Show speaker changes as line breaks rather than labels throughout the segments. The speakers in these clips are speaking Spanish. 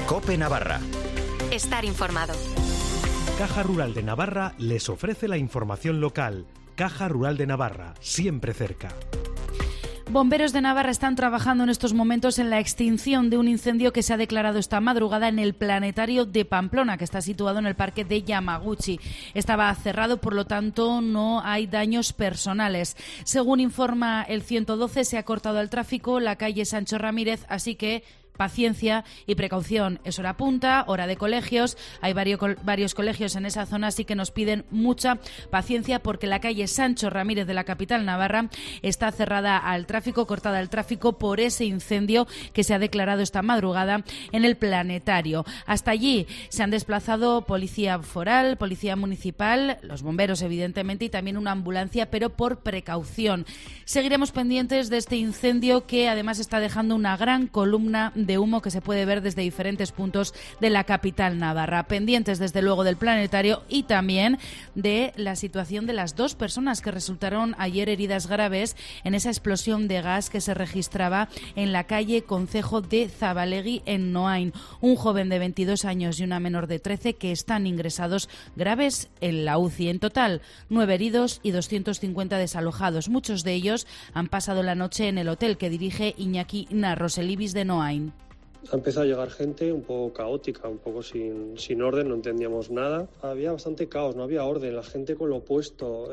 COPE Navarra.
Estar informado.
Caja Rural de Navarra les ofrece la información local. Caja Rural de Navarra, siempre cerca.
Bomberos de Navarra están trabajando en estos momentos en la extinción de un incendio que se ha declarado esta madrugada en el planetario de Pamplona, que está situado en el parque de Yamaguchi. Estaba cerrado, por lo tanto no hay daños personales. Según informa el 112, se ha cortado el tráfico la calle Sancho Ramírez, así que paciencia y precaución. Es hora punta, hora de colegios. Hay varios colegios en esa zona, así que nos piden mucha paciencia porque la calle Sancho Ramírez de la capital navarra está cerrada al tráfico, cortada al tráfico por ese incendio que se ha declarado esta madrugada en el planetario. Hasta allí se han desplazado policía foral, policía municipal, los bomberos evidentemente y también una ambulancia, pero por precaución. Seguiremos pendientes de este incendio que además está dejando una gran columna de humo que se puede ver desde diferentes puntos de la capital navarra. Pendientes desde luego del planetario y también de la situación de las dos personas que resultaron ayer heridas graves en esa explosión de gas que se registraba en la calle Concejo de Zabalegui en Noain. Un joven de 22 años y una menor de 13 que están ingresados graves en la UCI. En total, 9 heridos y 250 desalojados. Muchos de ellos han pasado la noche en el hotel que dirige Iñaki Narros, el Ibis de Noain.
Ha empezado a llegar gente un poco caótica, un poco sin orden, no entendíamos nada. Había bastante caos, no había orden, la gente con lo opuesto,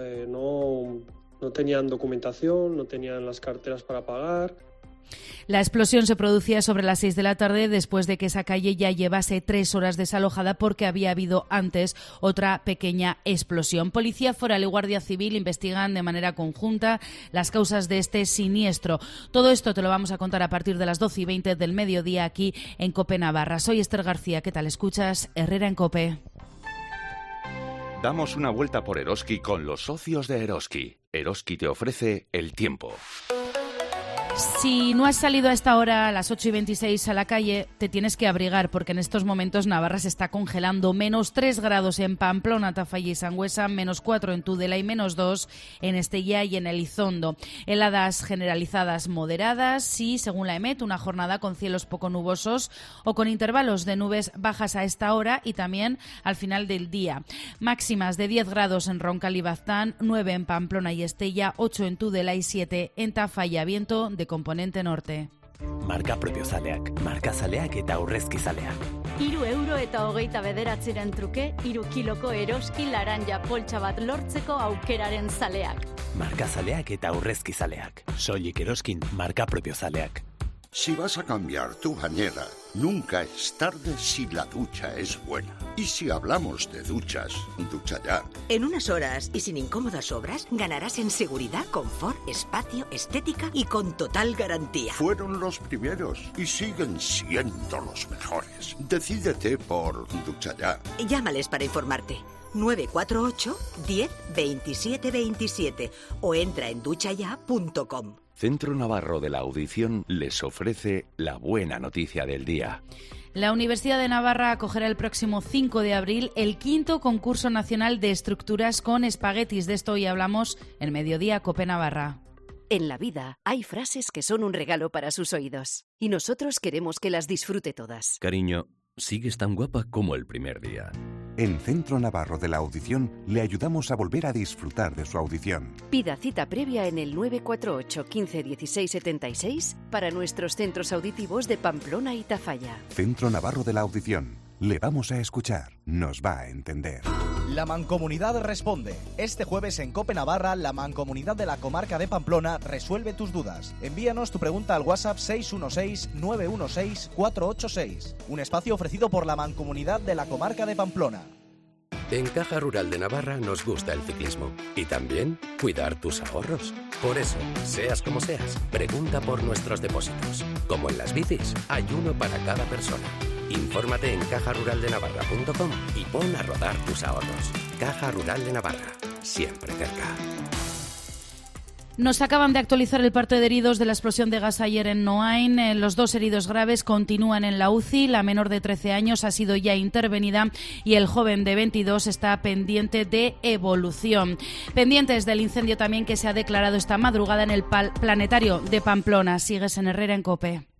no tenían documentación, no tenían las carteras para pagar.
La explosión se producía sobre las 6 de la tarde después de que esa calle ya llevase 3 horas desalojada porque había habido antes otra pequeña explosión. Policía Foral y Guardia Civil investigan de manera conjunta las causas de este siniestro. Todo esto te lo vamos a contar a partir de las 12:20 del mediodía aquí en COPE Navarra. Soy Esther García, ¿qué tal? Escuchas Herrera en COPE.
Damos una vuelta por Eroski con los socios de Eroski. Eroski te ofrece el tiempo.
Si no has salido a esta hora, a las 8:26 a la calle, te tienes que abrigar porque en estos momentos Navarra se está congelando. -3 grados en Pamplona, Tafalla y Sangüesa, -4 en Tudela y -2 en Estella y en Elizondo. Heladas generalizadas moderadas y, según la EMET, una jornada con cielos poco nubosos o con intervalos de nubes bajas a esta hora y también al final del día. Máximas de 10 grados en Roncal y Baztán, 9 en Pamplona y Estella, 8 en Tudela y 7 en Tafalla. Viento de componente norte.
Marka propiozaleak, markazaleak eta aurrezkizaleak.
3,29 € truke, 3 kiloko Eroski laranja poltsa bat lortzeko aukeraren zaleak.
Markazaleak eta aurrezkizaleak. Soilik Eroskin marka propiozaleak.
Si vas a cambiar tu bañera, nunca es tarde si la ducha es buena. Y si hablamos de duchas, ducha ya.
En unas horas y sin incómodas obras, ganarás en seguridad, confort, espacio, estética y con total garantía.
Fueron los primeros y siguen siendo los mejores. Decídete por ducha ya.
Llámales para informarte. 948 10 27 27 o entra en duchaya.com.
Centro Navarro de la Audición les ofrece la buena noticia del día.
La Universidad de Navarra acogerá el próximo 5 de abril el 5º concurso nacional de estructuras con espaguetis. De esto hoy hablamos en Mediodía COPE Navarra.
En la vida hay frases que son un regalo para sus oídos y nosotros queremos que las disfrute todas.
Cariño, sigues tan guapa como el primer día.
En Centro Navarro de la Audición le ayudamos a volver a disfrutar de su audición.
Pida cita previa en el 948 15 16 76 para nuestros centros auditivos de Pamplona y Tafalla.
Centro Navarro de la Audición. Le vamos a escuchar. Nos va a entender.
La Mancomunidad responde. Este jueves en COPE Navarra, la Mancomunidad de la Comarca de Pamplona resuelve tus dudas. Envíanos tu pregunta al WhatsApp 616-916-486. Un espacio ofrecido por la Mancomunidad de la Comarca de Pamplona.
En Caja Rural de Navarra nos gusta el ciclismo y también cuidar tus ahorros. Por eso, seas como seas, pregunta por nuestros depósitos. Como en las bicis, hay uno para cada persona. Infórmate en cajaruraldenavarra.com y pon a rodar tus ahorros. Caja Rural de Navarra, siempre cerca.
Nos acaban de actualizar el parte de heridos de la explosión de gas ayer en Noain. Los 2 heridos graves continúan en la UCI. La menor de 13 años ha sido ya intervenida y el joven de 22 está pendiente de evolución. Pendientes del incendio también que se ha declarado esta madrugada en el planetario de Pamplona. Sigues en Herrera en COPE.